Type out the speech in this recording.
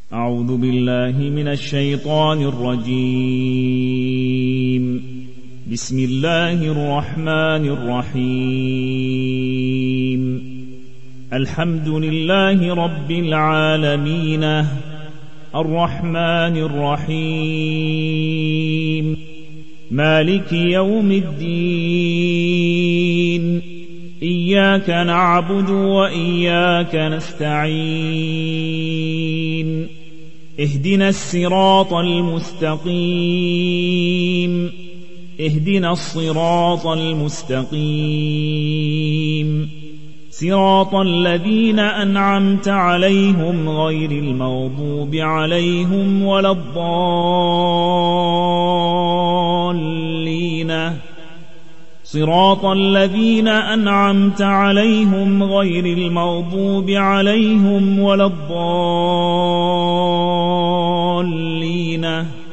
أعوذ بالله من الشيطان الرجيم. بسم الله الرحمن الرحيم. الحمد لله رب العالمين الرحمن الرحيم مالك يوم الدين إياك نعبد وإياك نستعين اهدنا الصراط المستقيم اهدنا الصراط المستقيم صراط الذين أنعمت عليهم غير المغضوب عليهم ولا الضالين صراط الذين أنعمت عليهم غير المغضوب عليهم ولا الضالين